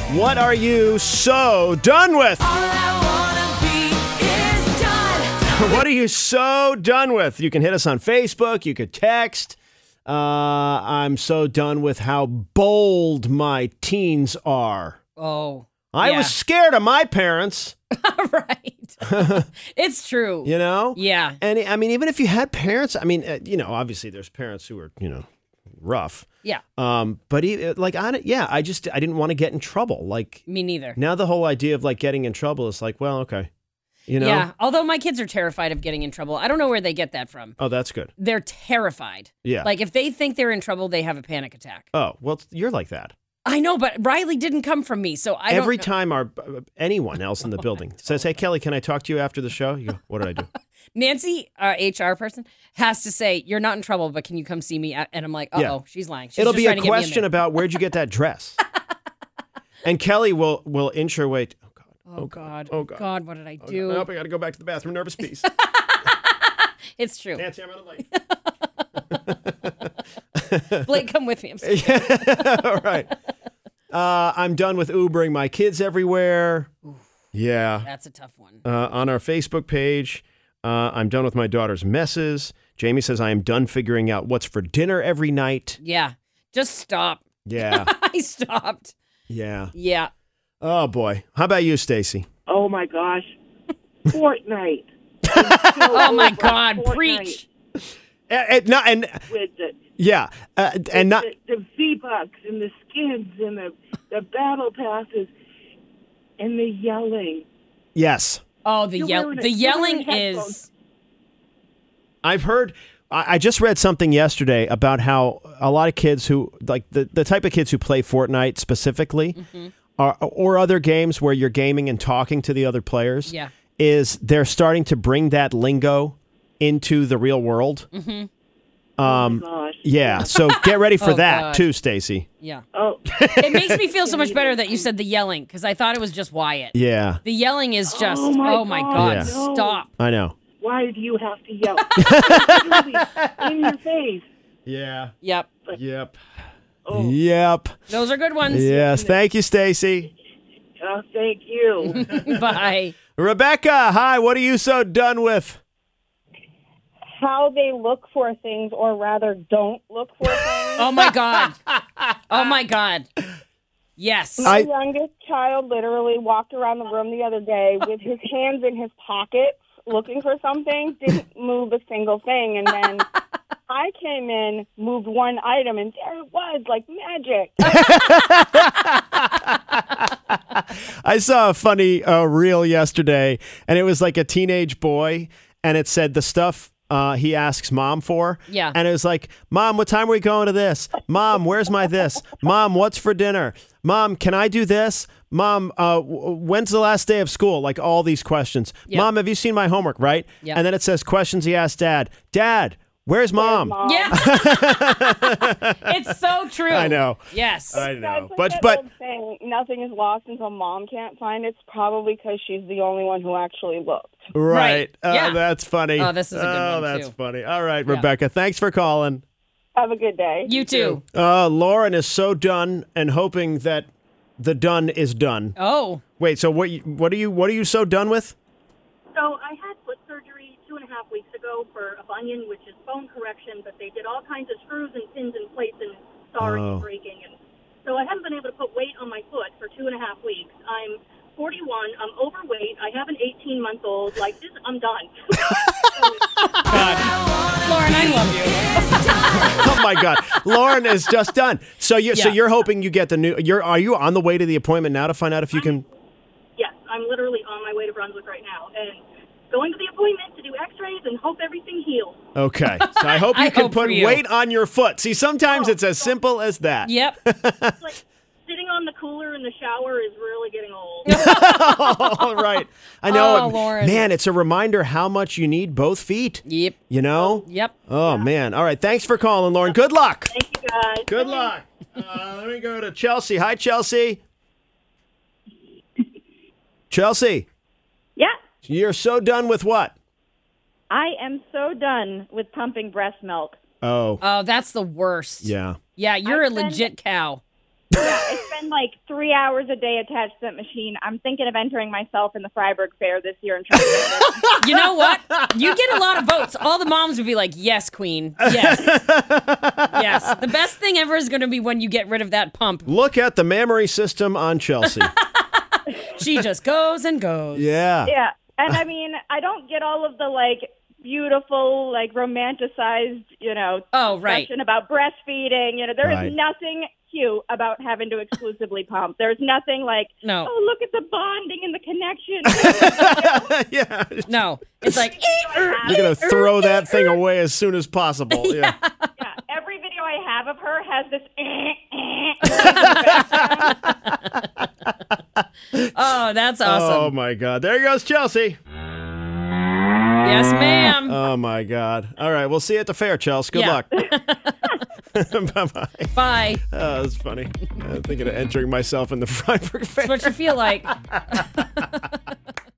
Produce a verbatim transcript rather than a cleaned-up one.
What are you so done with? All I wanna be is done. What are you so done with? You can hit us on Facebook. You could text. Uh, I'm so done with how bold my teens are. Oh. I yeah. was scared of my parents. Right. It's true. You know? Yeah. And I mean, even if you had parents, I mean, uh, you know, obviously there's parents who are, you know, rough. Yeah. Um, but he, like, I, don't- yeah, I just, I didn't want to get in trouble. Like, Me neither. now the whole idea of like getting in trouble is like, well, okay. You know? Yeah. Although my kids are terrified of getting in trouble. I don't know where they get that from. Oh, that's good. They're terrified. Yeah. Like if they think they're in trouble, they have a panic attack. Oh, well, you're like that. I know, but Riley didn't come from me, so I Every don't know. time our uh, anyone else in the building says, "Hey, Kelly, can I talk to you after the show?" You go, "What did I do?" Nancy, our H R person, has to say, "You're not in trouble, but can you come see me?" And I'm like, "Uh oh, Yeah. she's lying." She's It'll just be a trying to get me in question there. about where'd you get that dress, and Kelly will will inch her way. Oh God! Oh, God. Oh, God. what did I Oh, do? Nope, I got to go back to the bathroom. Nervous piece. It's true. Nancy, I'm running late. Blake, come with me. I'm sorry. All right. Uh, I'm done with Ubering my kids everywhere. Yeah. That's a tough one. Uh, on our Facebook page, uh, I'm done with my daughter's messes. Jamie says I am done figuring out what's for dinner every night. Yeah. Just stop. Yeah. I stopped. Yeah. Yeah. Oh boy. How about you, Stacy? Oh my gosh. Fortnite. Oh my God. Fortnite Preach. And, and, not, and With the, yeah, uh, and not the, the V-Bucks and the skins and the, the battle passes and the yelling. yes. Oh, the You're yell. wearing it. The You're yelling wearing is. headphones. I've heard. I I just read something yesterday about how a lot of kids who like the, the type of kids who play Fortnite specifically, Mm-hmm. are, or other games where you're gaming and talking to the other players. Yeah. Is they're starting to bring that lingo into the real world. Mm-hmm. Um, Gosh. yeah. So get ready for Oh, that God. too, Stacy. Yeah. Oh, It makes me feel so much better that you said the yelling because I thought it was just Wyatt. Yeah, The yelling is just, Oh, my oh my God, God, Yeah. no. stop. I know. why do you have to yell? Literally in your face. Yeah. Yep. Yep. Oh, Yep. Those are good ones. Yes. Thank you, Stacy. oh thank you. Bye. Rebecca, hi. What are you so done with? How they look for things, or rather don't look for things. Oh my God. Oh my God. Yes. My I- youngest child literally walked around the room the other day with his hands in his pockets looking for something, didn't move a single thing, and then I came in, moved one item, and there it was, like magic. I saw a funny uh, reel yesterday, and it was like a teenage boy, and it said the stuff uh, he asks mom for. Yeah. And it was like, Mom, what time are we going to this? Mom, where's my this? Mom, what's for dinner? Mom, can I do this? Mom, uh, w- when's the last day of school? Like all these questions. Yeah. Mom, have you seen my homework, right? Yeah. And then it says questions he asked Dad. Dad, where's mom? Mom. Yeah. It's so true. I know. Yes. I That's know. like But, that but, old saying, nothing is lost until mom can't find it. It's probably because she's the only one who actually looked. right. Right. Oh, Yeah. that's funny. Oh, this is a good Oh, one, that's too. funny. All right, Yeah. Rebecca, thanks for calling. Have a good day. You too. Uh, Lauren is so done and hoping that the done is done. Oh. Wait, so what? You, what are you? What are you so done with? So I had foot surgery two and a half weeks ago for a bunion, which is bone correction, but they did all kinds of screws and pins and plates and scarring Oh. and breaking. And so I haven't been able to put weight on my foot for two and a half weeks. I'm forty-one. I'm overweight. I have an eighteen-month-old. Like, this, I'm done. Lauren, I love you. Oh my God, Lauren is just done. So you, so Yeah. you're hoping you get the new. You're are you on the way to the appointment now to find out if you can? Yes, I'm literally on my way to Brunswick right now. And going to the appointment to do x-rays and hope everything heals. Okay, so I hope you I can hope for put you. weight on your foot. See, sometimes Oh, it's as simple as that. Yep. It's like sitting on the cooler in the shower is really getting old. All right, I know. Oh, Lauren. Man, it's a reminder how much you need both feet. Yep. You know. Yep. Oh man. All right. Thanks for calling, Lauren. Good luck. Thank you, guys. Good luck. Uh, let me go to Chelsea. Hi, Chelsea. Chelsea, Yeah, you're so done with what? I am so done with pumping breast milk. Oh, Oh, that's the worst. yeah. Yeah, you're I've a been- legit cow. Yeah, I spend like three hours a day attached to that machine. I'm thinking of entering myself in the Freiburg Fair this year and trying to get it. You know what? You get a lot of votes. All the moms would be like, yes, queen. Yes. Yes. The best thing ever is going to be when you get rid of that pump. Look at the mammary system on Chelsea. She just goes and goes. Yeah. Yeah, and I mean, I don't get all of the like beautiful, like romanticized, you know, Oh, right. discussion about breastfeeding. You know, there is Right. nothing cute about having to exclusively pump. There's nothing like, No. oh, look at the bonding and the connection. Yeah. No. It's like, You're going to throw that thing away as soon as possible. Yeah. Yeah, every video I have of her has this. oh, that's awesome. Oh, my God. There goes Chelsea. Yes, ma'am. Oh, my God. All right. We'll see you at the fair, Chelsea. Good Yeah. luck. Bye-bye. Bye. Oh, that's funny. I'm thinking of entering myself in the Freiburg Fair. That's what you feel like.